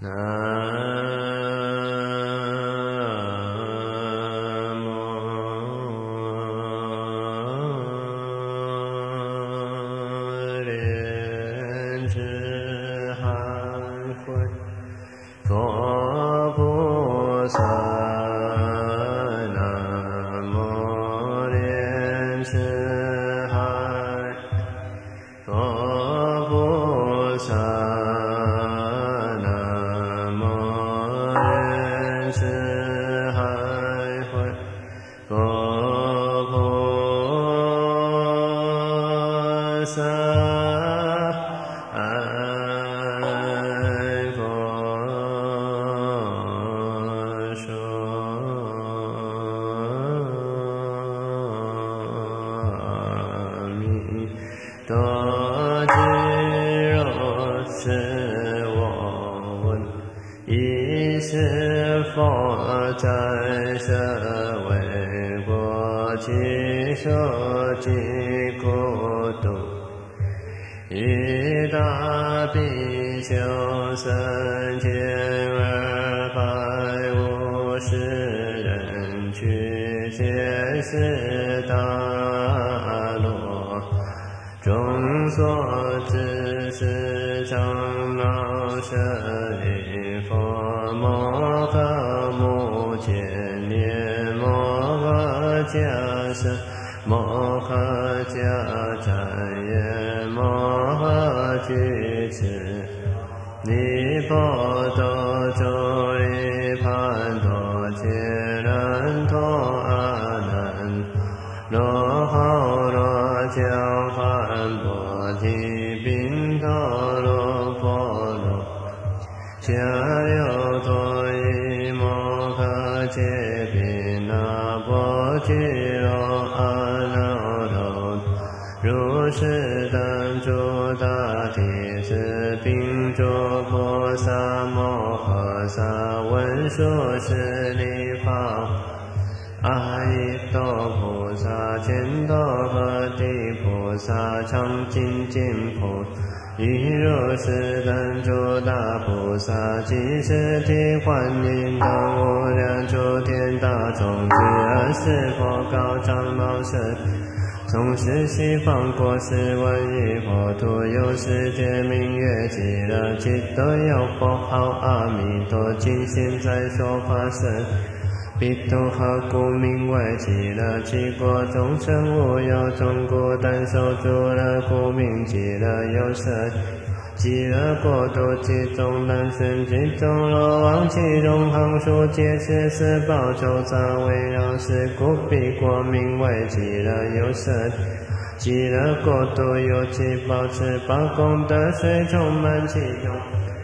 彼度何故名为极乐？其国众生无有众故，但受诸乐，故名极乐有神。极乐国度其中难生，其中若往其中行数，皆是四宝周匝围绕，是故彼国名为极乐有神。极乐国度有其宝池，宝功德水充满其中。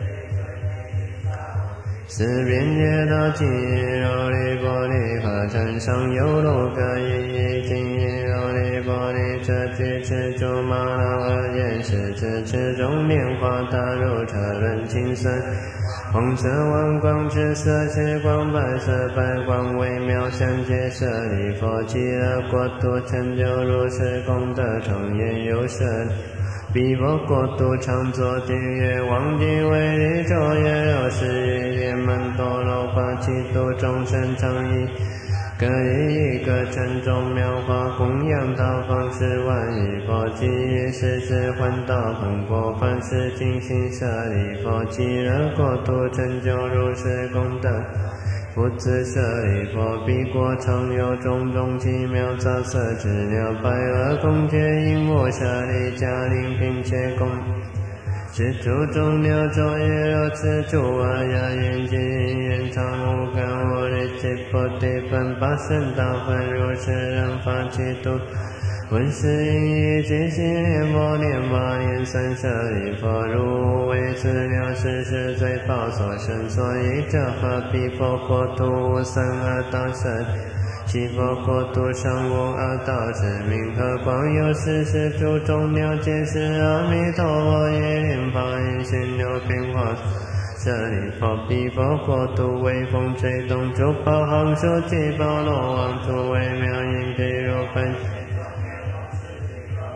四边街道金银琉璃玻璃合成上有六个一金银琉璃玻璃，这具赤珠玛瑙二眼是指赤中棉花打入车轮金身，红色王光赤色赤光白色白光微妙相接舍利佛，极乐国度成就如是功德庄严有神。彼佛国度常作地狱王经为力昼夜60余夜满多罗花七度众生常以各以一个城中妙法供养道方10万亿佛，即以世世还道恒果凡世尽心舍利佛，极乐国度成就如是功德。复次舍利佛，彼国常有种种奇妙杂色之鸟，白鹅孔雀鹦鹉舍利迦陵并且供是诸种鸟昼夜肉吃诸阿牙眼睛眼长无根无力七菩提分八圣道分如是人法七度闻是因一即心念佛念法念三舍利佛，如为此鸟是世最宝所生，所以这何彼佛国度无三恶道身，其佛国度上无恶道之名，何况有世世诸种鸟皆是阿弥陀佛耶念法音心流变化。舍利佛，彼佛国度微风吹动诸宝行数七宝罗王诸微妙音譬如分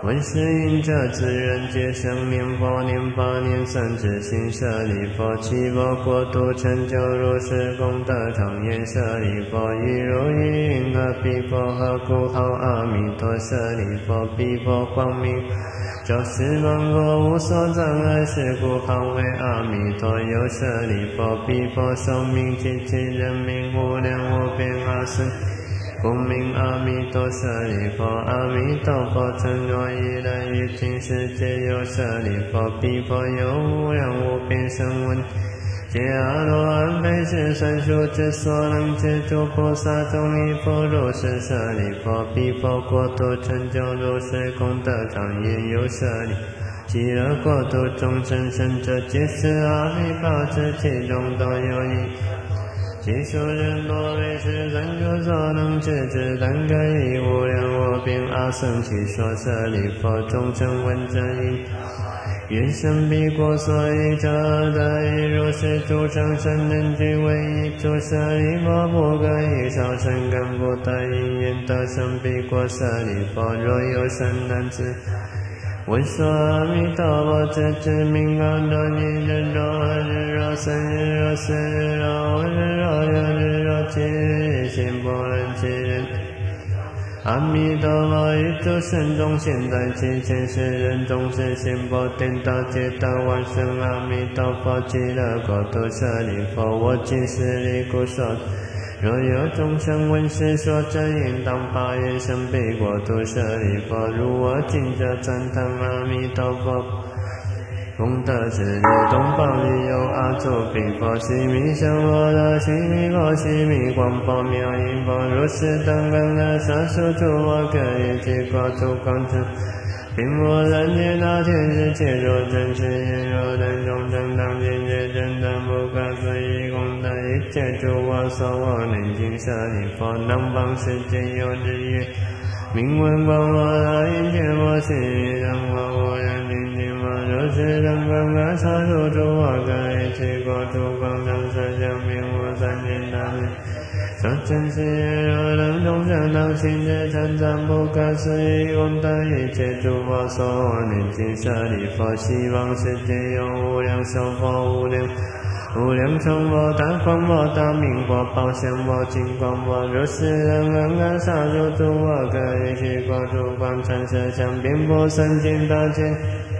闻是因者自人皆生念佛念法念僧之心舍利佛，其佛国土成就如是功德常言舍利佛，亦如意云何彼佛何故号阿弥陀舍利佛，彼佛光明照十方国无所障碍，是故号为阿弥陀有舍利佛，彼佛寿命及其人民无量无边阿僧。故名阿弥陀舍利佛，阿弥陀佛承诺一人于尽世界有舍利佛，彼佛有无量无边声闻，皆阿罗汉非是算数之所能知，诸菩萨众亦复如是舍利佛，彼佛国土成就如是功德常言有舍利。极乐国土众生生者皆是阿弥陀之，其中都有一。其数人多为是三数所能知之，但可以无量无边阿僧祇所舍利佛，众生闻者应愿生彼国所依者得以如是诸生生人俱为一诸舍利佛，不可以少生根不得因缘得生彼国舍利佛，若有善男子闻说阿弥陀佛之知名阿罗尼日若二日若三日若四日若五日若六日若七日心不能其人，阿弥陀佛于诸生中现在其前世人众是心不颠倒皆得往生阿弥陀佛极乐国土舍利佛，我今是离故说。若有众生闻是说者，应当发愿生彼国土舍利佛，如我今者赞叹阿弥陀佛功德之力，东方亦有阿祖彼佛，悉弥相佛的悉弥佛，悉弥光佛妙音佛，如是等根的沙数诸我可以及国土光成，并无人见大天使皆若真实言，若等众生当见皆真当不可思议功德，一切诸我所我能尽舍利佛，南方世界有日月明闻光佛大音觉佛，悉弥等佛无量尽尽佛，如是等根的沙数诸我可以及国土光成，色相并无三千大天所真实言，若等众生当信皆称赞不可思议功德，一切诸佛所我念尽舍利佛，西方世界有无量寿佛无量成佛，大光佛大明佛宝相佛金光佛，如是等根的沙数诸我可以及国土光成，色相遍布三千大千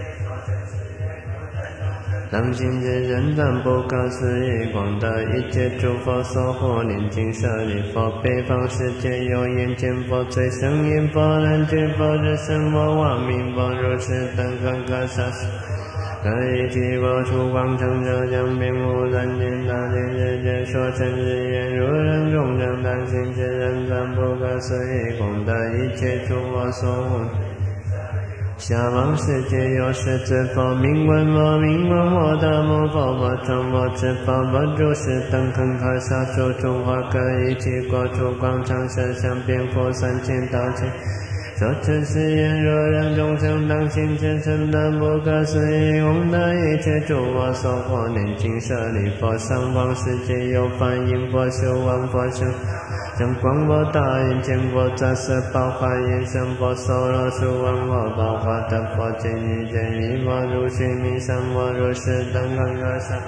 当今之人赞不可思议功德，一切诸佛所护念尽舍利佛，北方世界有眼见佛最胜眼佛难觉佛日生佛王明佛，如是等根可沙可以及佛出光成者将遍无三千大千世界所成之言，如人众生当心之人赞不可思议功德，一切诸佛所护下方世界有十字佛名闻佛名闻佛大摩佛佛成佛持佛佛如是等根可沙数诸佛可以及国土光常色相遍覆三千大千所持是言，若让众生当心之称赞不可思议功德，一切诸佛所护念尽舍利佛，上方世界有梵音佛修王佛生将光佛大眼见佛杂色宝华眼生佛娑罗树王佛宝华德佛见一佛如须弥山佛如是等根可沙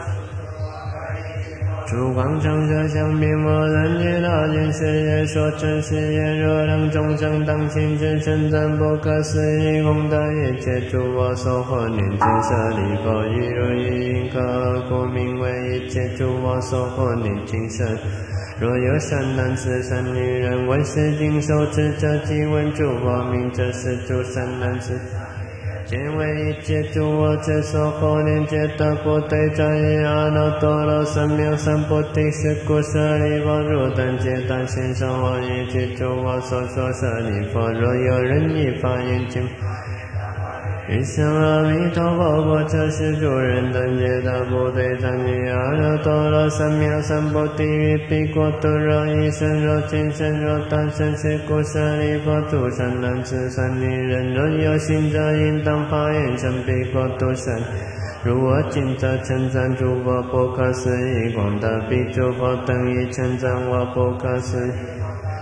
诸光常色相遍覆三界大千世界所真实言，若让众生当心之称赞不可思议功德，一切诸佛所护念尽舍利佛，亦如因何故名为一切诸佛所护念尽舍利若有善男子善女人闻是经受持者，即闻诸佛名者，是诸善男子皆为一切诸我之所护念，皆得不对战于阿耨多罗三藐三菩提，是故舍利佛如等皆当信受我一切诸我所说舍利佛，若有人以发愿经欲生阿弥陀佛国者，是诸人等皆得不对战于阿耨多罗三藐三菩提，于彼国土若一生若千生若大生，是故舍利佛诸善男子善女人，若有心者应当发愿生彼国土生。如我今则称赞诸佛不可思议功德，彼诸佛等亦称赞我不可思议。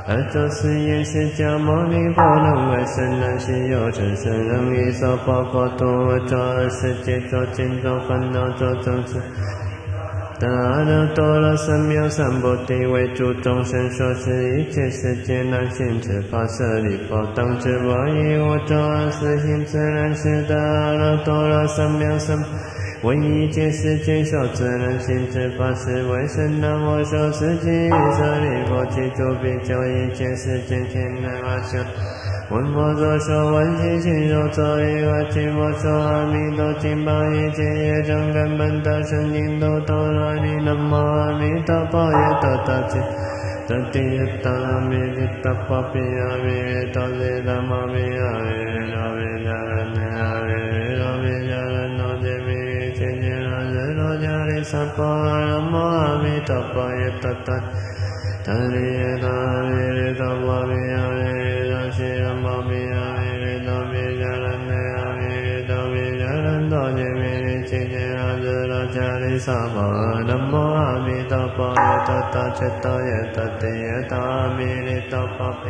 而作是言释迦牟尼佛能为圣人心有成圣人以受报佛度而作恶世界作尽作烦恼作众生。大阿多罗三藐三菩提为诸众生说是一切世界难行之法舍利弗，当知我以我作恶事行自然是大阿多罗三藐三为一切世间受自然行之法是为圣。南无说是即舍利弗，其诸比丘一切世间天人阿修闻佛所说闻其亲受作礼而听佛说阿弥陀经，把一切业障根本得生净土陀罗尼。南无阿弥陀佛耶多达吉得地耶达阿弥利达波比阿弥利多吉达摩比阿弥利多比迦人尼阿弥利多比迦人多杰弥利切切那日多迦利萨婆南无阿弥陀佛耶多达得地耶达阿弥利多波比阿弥利多西南摩比阿弥利多比迦人尼阿弥利多比迦人多杰弥利切切那日多迦利萨婆南无阿弥陀佛耶多达切多耶多地耶达阿弥利多波比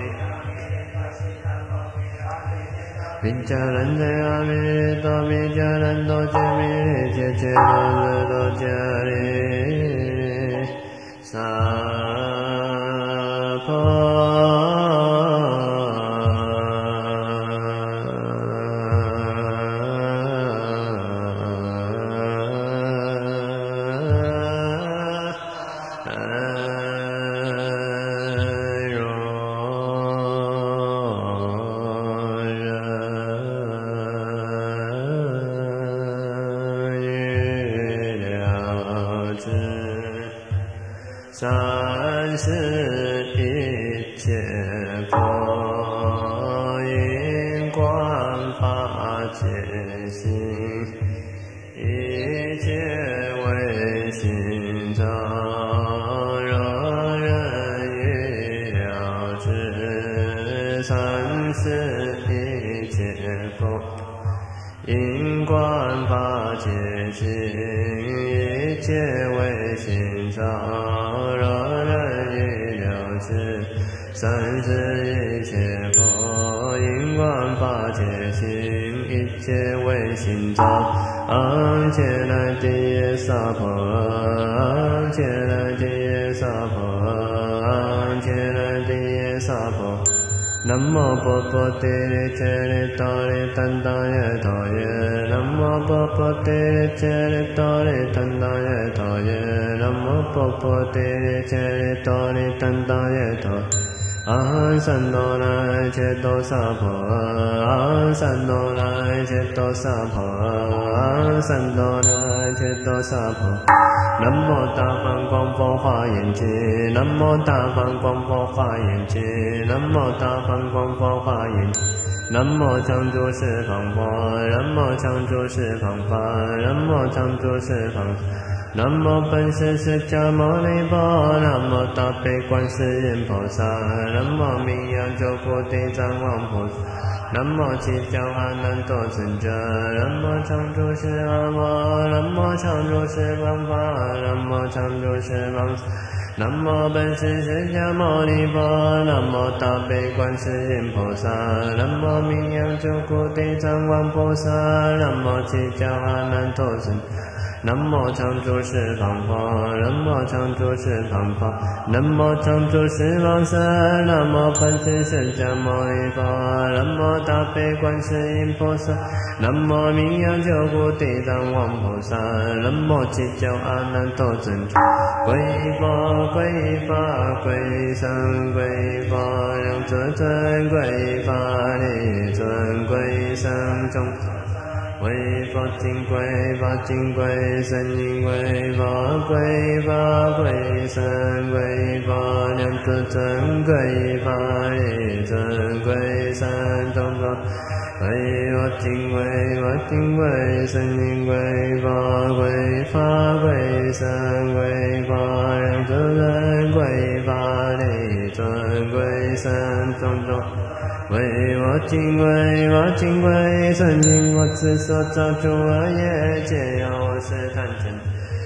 比迦人尼阿弥利多比迦人多杰弥利切切那日多迦利萨婆三世一切佛因观法界心，一切唯心造，若人欲了知。三世一切佛因观法界心，一切唯心造。三世一切佛因观法界心，一切唯心造。昂切那提耶萨婆昂切那提耶萨婆昂切那提耶萨婆南无波波提利切利多利怛达耶陀耶南无波波提利切利多利怛达耶陀耶南无波波提利切利多利怛达耶陀阿三多那切多萨婆阿三多那切多萨婆阿三多那切多萨婆南无大梵光佛华严经南无大梵光佛华严经南无大梵光佛华严经南无常住十方佛南无常住十方法南无常住十方南无本师释迦牟尼佛南无大悲观世音菩萨南无名扬救苦地藏王菩萨南无七教阿难多尊者南无常住十方佛南无常住十方法南无常住十方南无本师释迦牟尼佛南无大悲观世音菩萨南无名扬救苦地藏王菩萨南无七教阿难多尊者南无常住十方佛南无常住十方法南无常住十方僧南无本师释迦牟尼佛南无大悲观世音菩萨南无名扬救苦地藏王菩萨南无七教阿难多尊者皈依佛皈依法皈依僧皈依佛两尊尊皈依法利尊皈依僧众皈依佛经皈依法经皈依僧经皈依佛皈依法皈依僧皈依佛两尊尊皈依法利尊皈依僧众众皈依佛经皈依法经皈依僧经皈依佛皈依法皈依僧皈依佛两尊尊皈依法利尊皈依僧众众皈依我经皈依我经皈依僧经我此所造诸恶业皆由我是贪嗔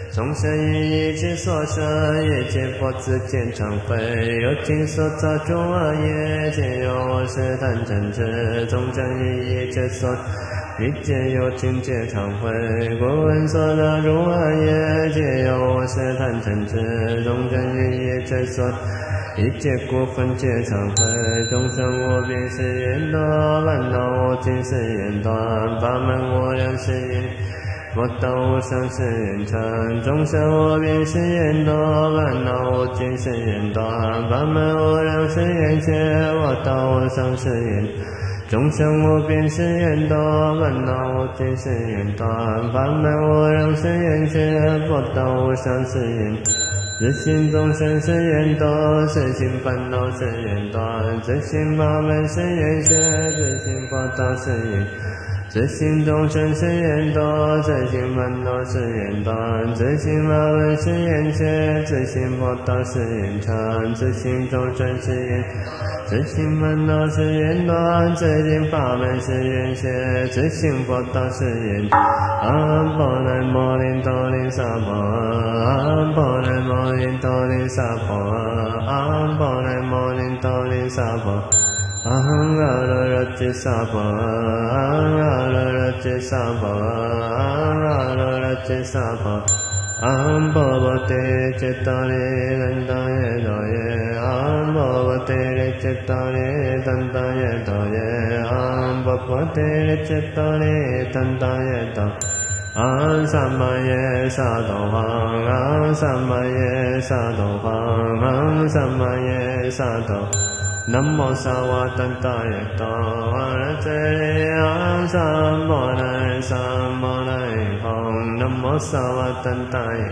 众生于一切所生，一切佛子见常会，有情所造诸恶业，皆由我是贪嗔痴。众生于一切所一切有情皆常会，故闻所得诸恶业，皆由我是贪嗔痴。众生于一切所一切过分皆常会，众生无边誓愿多，烦恼无尽誓愿断，法门无量誓愿佛道无上誓愿成。众生无边誓愿多，烦恼无尽誓愿断，法门无量誓愿学，佛道无上誓愿。众生无边誓愿多，烦恼无尽誓愿断，法门无量誓愿学，佛道无上誓愿。自性众生誓愿多，自性烦恼誓愿断，自性法门誓愿学，自性佛道誓愿。自性众生誓愿多，自性烦恼誓愿断，自性法门誓愿学，自性佛道誓愿成。自性众生誓愿，自性烦恼誓愿断，自性法门誓愿学，自性佛道誓愿。阿含波罗摩林多林萨婆，阿含波罗摩林多林萨婆，阿含波罗摩林多林萨婆。阿含阿罗热吉萨婆，阿含阿罗热吉萨婆，阿含阿罗热吉萨婆。阿含波波提利切多利等等耶多耶，阿含波波提利切多利等等耶多耶，阿含波波提利切多利等等耶多。阿含萨玛耶萨埵哈，阿含萨玛耶萨埵哈，阿含萨玛耶萨埵。南无萨瓦怛达耶多，阿拉遮利阿萨摩那萨摩那吽，南无萨瓦怛达耶。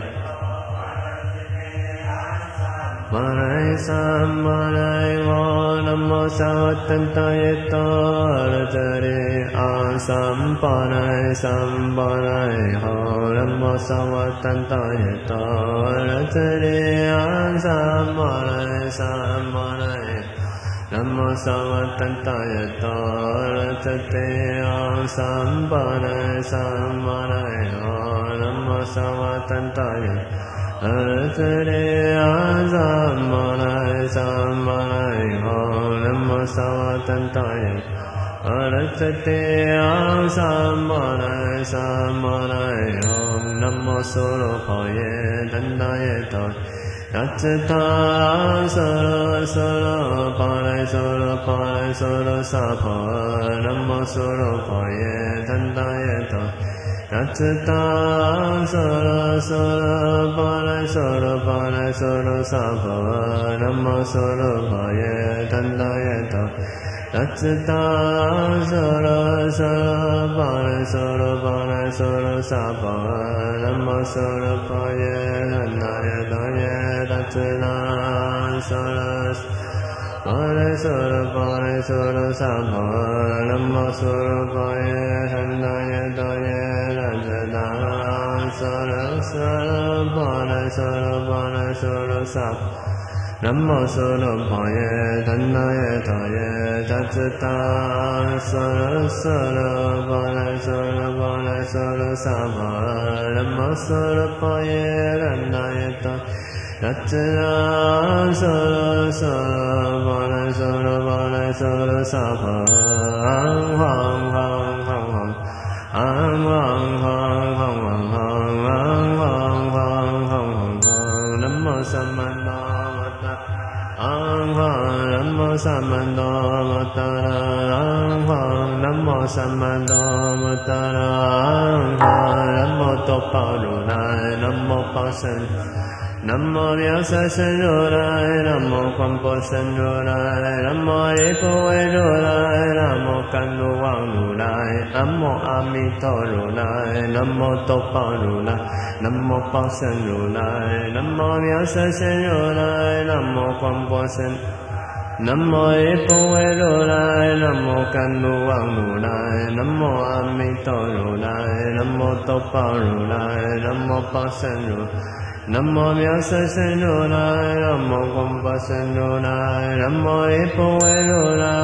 摩那萨摩那吽，南无萨瓦怛达耶多，阿拉遮利阿萨摩那萨摩那吽，南无萨瓦怛达耶多，阿拉遮利阿萨摩那萨摩那吽。南无萨瓦怛达耶多，阿拉遮利阿萨摩那萨摩那吽，南无萨瓦怛达耶。阿拉遮利阿萨摩那萨摩那吽，南无萨瓦怛达耶。阿拉遮利阿萨摩那萨摩那吽，南无娑罗婆耶怛达耶多。那智他娑罗娑罗巴来娑罗巴来娑罗萨婆，南无娑罗婆耶怛达耶多。那智他娑罗娑罗巴来娑罗巴来娑罗萨婆，南无娑罗婆耶怛达耶多。那智他娑罗娑罗巴来娑罗巴来娑罗萨婆，南无娑罗婆耶怛达耶多耶。那智他娑罗巴来娑罗巴来娑罗萨婆，南无娑罗婆耶怛达耶多耶。那智他娑罗娑罗巴来娑罗巴来娑罗萨婆，南无娑罗婆耶怛达耶多耶。那智他娑罗娑罗巴来娑罗巴来娑罗萨婆，南无娑罗婆耶怛达耶多。那智他娑罗娑罗巴来娑罗巴来娑罗萨婆，阿吽吽吽吽，阿吽吽吽吽，阿吽吽吽吽，南无萨曼多摩达，阿吽，南无萨曼多摩达拉，阿吽，南无萨曼多摩达拉，阿吽，南无多宝如来，南无宝胜。南无妙色身如来，南无广波身如来，南无一不为如来，南无甘露王如来，南无阿弥陀如来，南无多宝如来，南无宝身如来，南无妙色身如来，南无广波身。南无一不为如来，南无甘露王如来，南无阿弥陀如来，南无多宝如来，南无宝身如来。南无妙色身如来，南无广波身如来，南无一不为如来，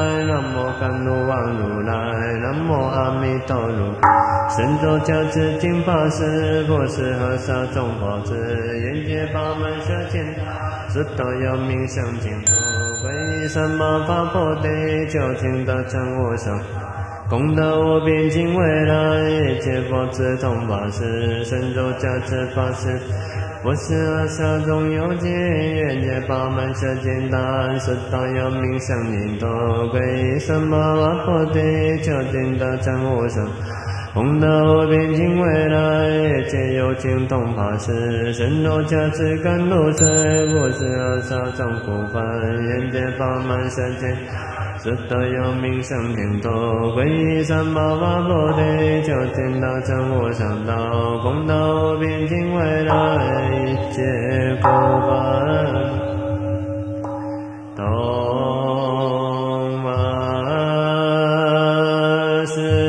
南无甘露王如来，南无阿弥陀如来。神咒教智金法师，佛是和尚众佛子，眼界八门舍千大，知道有名相净土，皈依三宝法菩提，究竟得成无上。功德无边尽未来，一切佛子同法师，神咒教智法师。佛是和尚众有情，眼界八门舍千大，知道有名相净土，皈依三宝法菩提，究竟得成无上。功德无边尽未来，一切有情同法师，神咒教智甘露水，佛是和尚众苦烦，眼界八门舍千大，知道有名相净土，皈依三宝法菩提，究竟得成无上道。功德无边尽未来，一切苦烦同法师。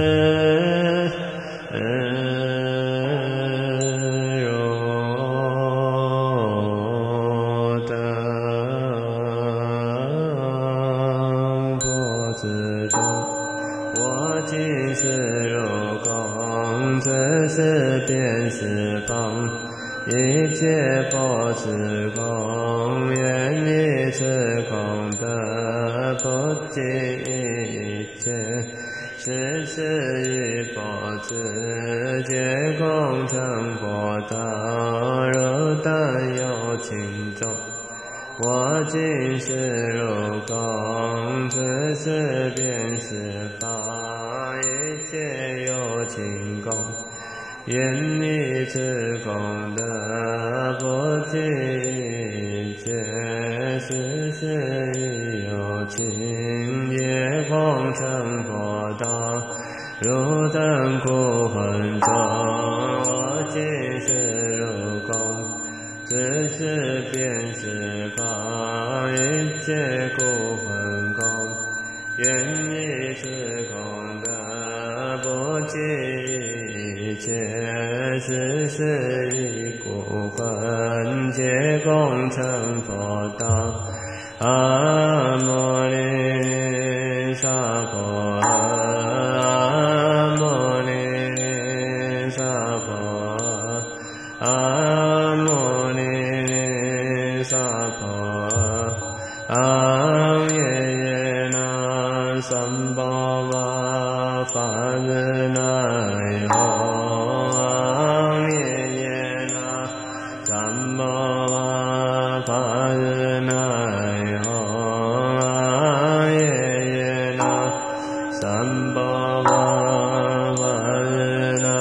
一切佛是空，愿以此空德不尽一切，世世以佛子，皆共成佛道，如等有情众。我今是如空，此时便是法，一切有情共。愿以此功德不尽一切，世世以有情，皆共成佛道，如等苦魂中。我今是如空，此时便是法，一切苦魂共。愿以此功德不尽一切，世世以苦魂，皆共成佛道。阿摩尼萨婆诃，阿摩尼萨婆诃，阿摩尼萨婆诃，阿耶耶那三宝瓦法日那吽，阿耶耶那三宝瓦法日那吽，阿耶耶那三宝瓦法日那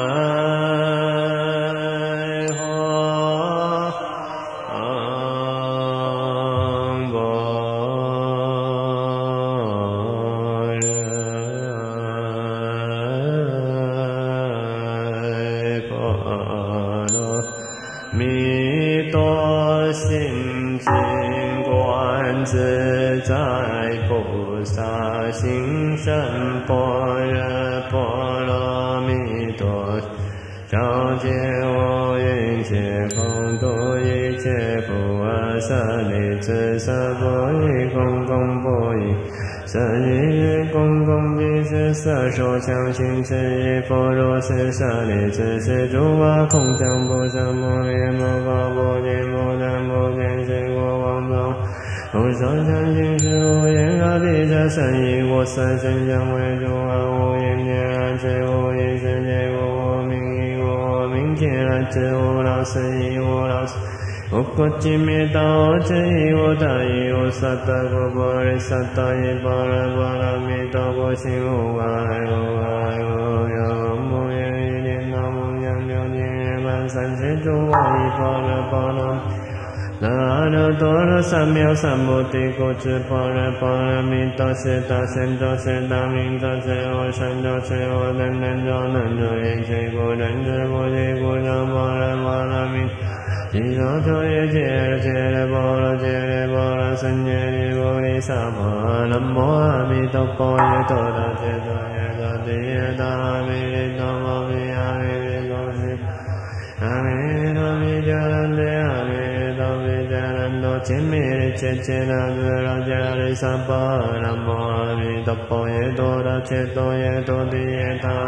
弥多心经观自在菩萨行深般若波罗蜜多，照见我一切空度一切不二舍利子，色不异空空不异，色一空空即是色说相行识一佛如是舍利子，是诸法空相不生不灭不垢不净不贪不偏是过往中。不受相行识无眼耳鼻舌身意我色身相为诸法无眼见暗识无意识界无名亦无名见暗知无老死亦无老死无过尽灭道无智亦无得亦无萨埵佛婆利萨埵依般若波罗蜜多故行无碍无碍无有无愿意念道无想究竟涅槃三世诸法依般若波罗蜜那阿耨多罗三藐三菩提故知般若波罗蜜多是大神咒是大明咒是我神咒是我等等咒能咒一切故人之菩提故常般若波罗蜜即说求也揭了揭了波罗揭了波罗僧揭利菩提萨婆南无阿弥陀佛耶多达揭多耶多提耶达阿弥利多摩毗阿弥利多悉阿弥利多毗迦兰帝阿弥利多毗迦兰多千弥利切切那自拉伽利萨婆南无阿弥陀佛耶多达切多耶多地耶他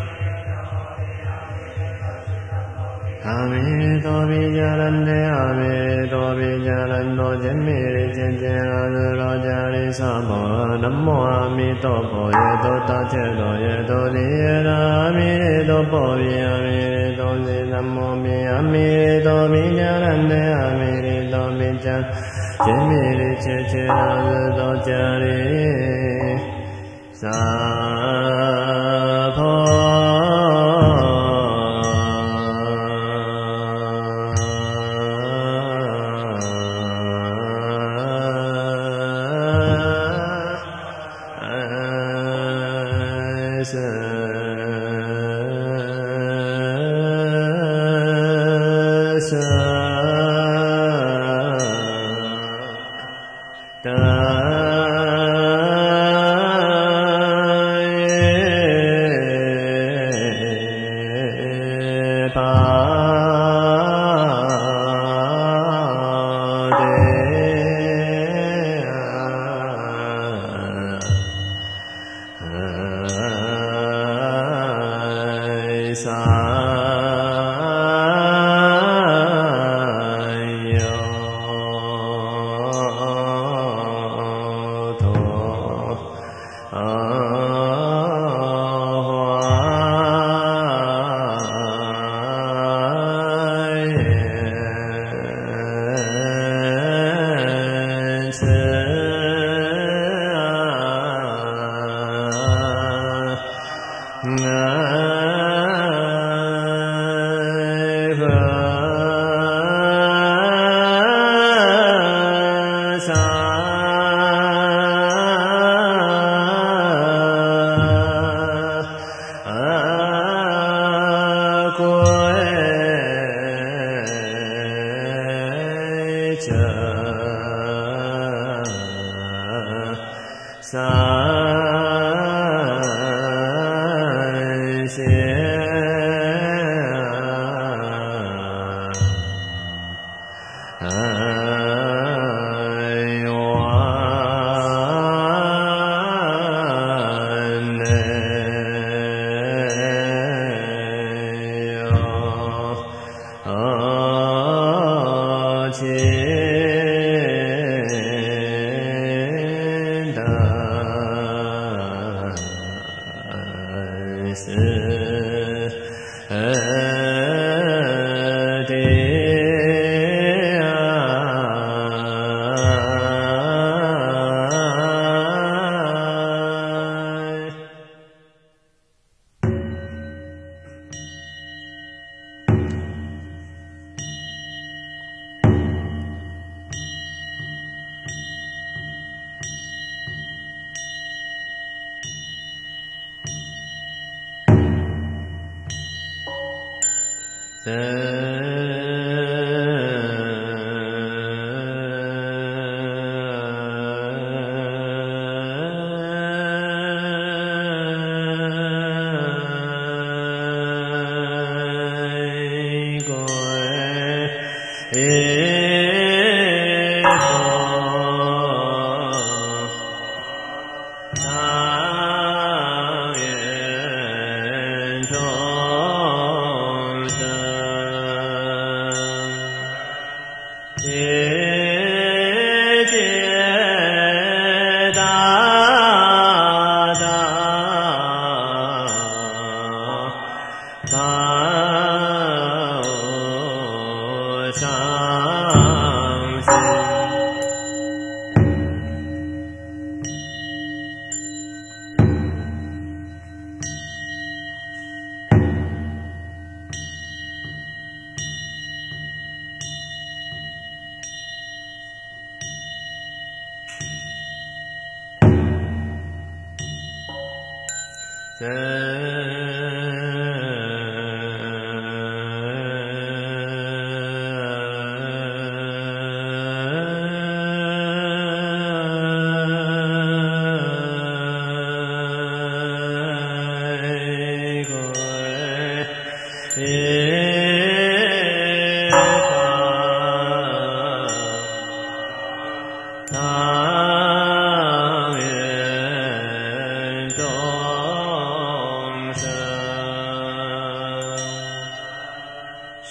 阿弥陀比迦兰帝阿弥陀比迦兰多揭弥利切切那自拉伽利萨婆南无阿弥陀佛耶多达切多耶多地耶他阿弥陀佛比阿弥陀佛南无比阿弥陀比迦兰帝阿弥陀比迦揭弥利切切那自多迦利萨婆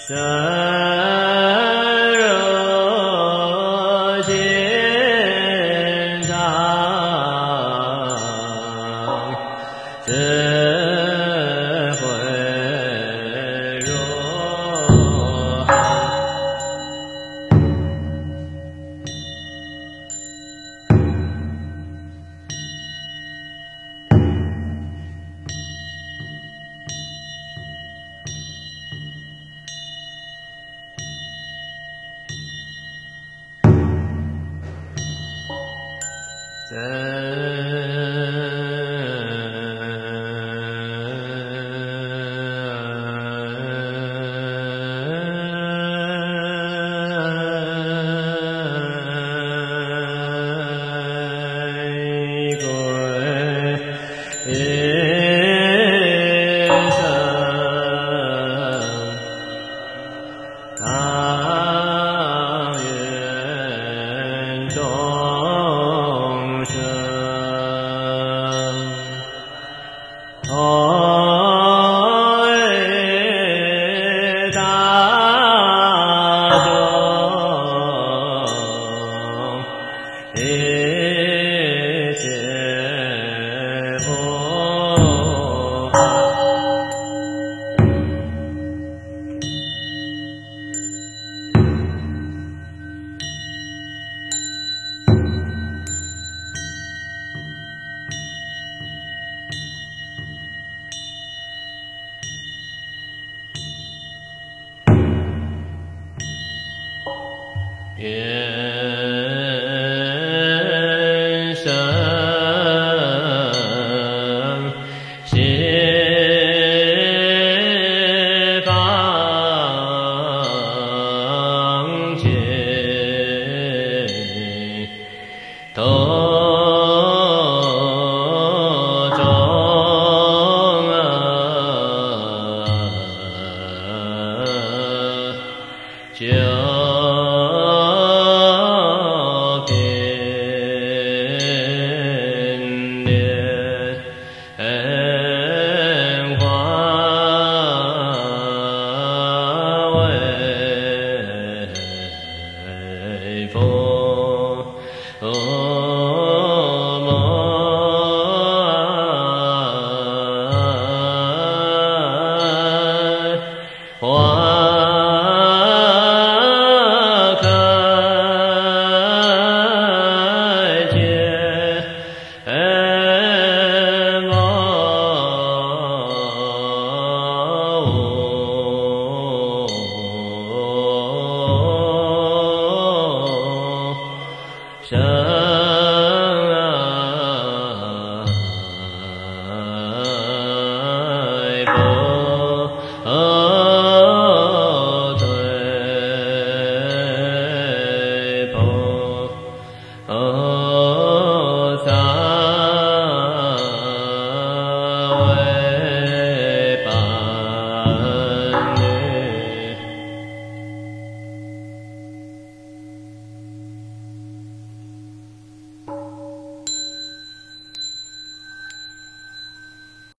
真如心常，智慧如海。愿生十方界多众就